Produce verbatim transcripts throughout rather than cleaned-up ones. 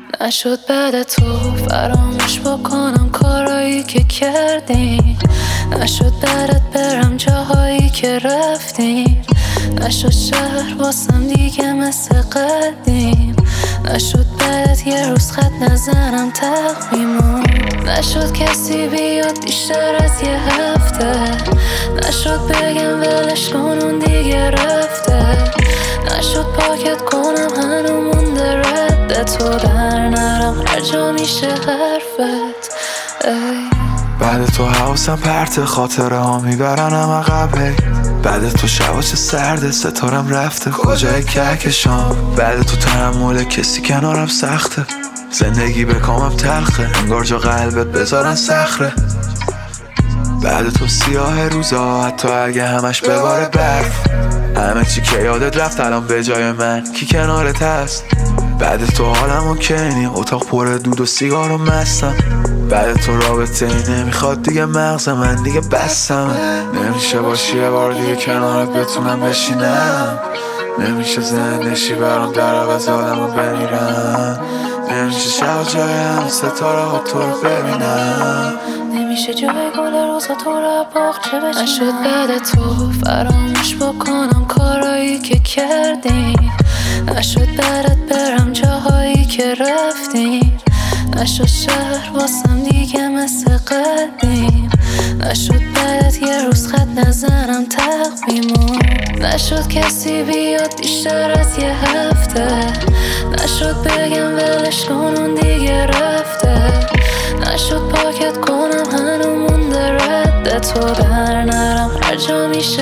نشد بعد تو فراموش بکنم کارایی که کردیم، نشد بعدت برم جاهایی که رفتیم، نشد شهر واسم دیگه مثل قدیم، نشد بعدت یه روز خط نزنم تقویمون، نشد کسی بیاد بیشتر از یه هفته، نشد بگم ولش کن اون دیگه رفته، نشد پاکت کنم هنو مونده رد تو در نرم هر جا میشه حرفت. ای بعد تو حواسم پرت خاطره ها میبرنم عقب، بعد تو شبا چه سرده ستارم رفته کجای کهکشان، بعد تو تحمل کسی کنارم سخته، زندگی به کامم تلخه انگار جا قلبت بذارن صخره، بعد تو سیاه روزا حتی اگه همش بباره برف، همه چی که یادت رفت الان به جای من کی کنارت هست، بعد تو حالم اوکی اتاق پر دود و سیگار و مستم، بعد تو رابطه ای نمیخواد دیگه مغز من دیگه بستم، نمیشه باشی یه بار دیگه کنارت بتونم بشینم، نمیشه زندشی برام در عوض آدم رو بمیرم، نمیشه شب جای هم ستاره ها تو رو ببینم، نمیشه جای گل روزا تو رو باغچه بچینم، نشد بعد تو فراموش بکنم کارایی که کردیم، نشد بعدت برم جاهایی که رفتیم، نشد شهر واسم دیگه مثل قدیم، نشد بعدت یه روز خط نزنم تقویمون، نشد کسی بیاد بیشتر از یه هفته، نشد بگم ولش کن اون دیگه رفته، نشد پاکت کنم هنو مونده رد تو در نرم هر جا میشه.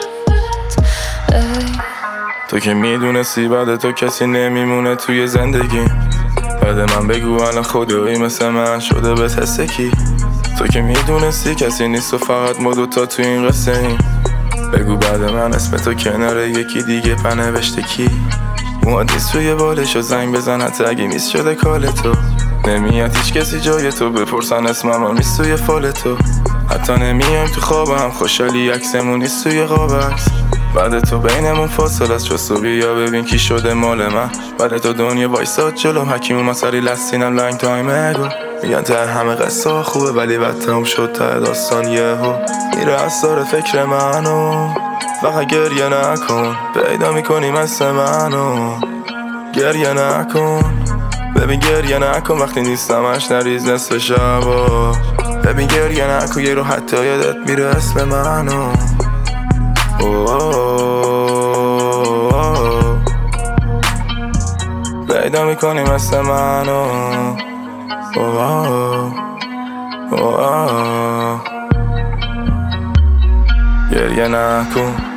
ای تو که میدونستی بعد تو کسی نمیمونه توی زندگی، بعد من بگو الان خدایی مثل من شده به تستکی، تو که میدونستی کسی نیست و فقط ما دوتا تو این قصه ایم، بگو بعد من اسم تو کنار یکی دیگه پنوشته کی، مواد نیست توی بالش و زنگ بزن حتی اگه میز شده کال تو، نمیاد هیچ کسی جای تو بپرسن اسمم هم نیست توی فال تو، حتی نمیایم تو خوابم خوشحالی عکسمون نیست توی قاب عکس، بعد تو بینمون فاصله است چست و بیا ببین کی شده مال من، بعد تو دنیا وایساد جلوم حکیم مسئله لستینم لنگ تایم اگو، میگن تر همه قصه ها خوبه ولی بعد تموم شد ته داستان یهو میره از داره فکر منو، فقط گریه نکن پیدا میکنی مثل منو، گریه نکن ببین گریه نکن وقتی نیستمش نریز نصف شبا، ببین گریه نکن یه رو حتی یادت میره اسم منو، پیدا میکنی مثل منو، گریه نکن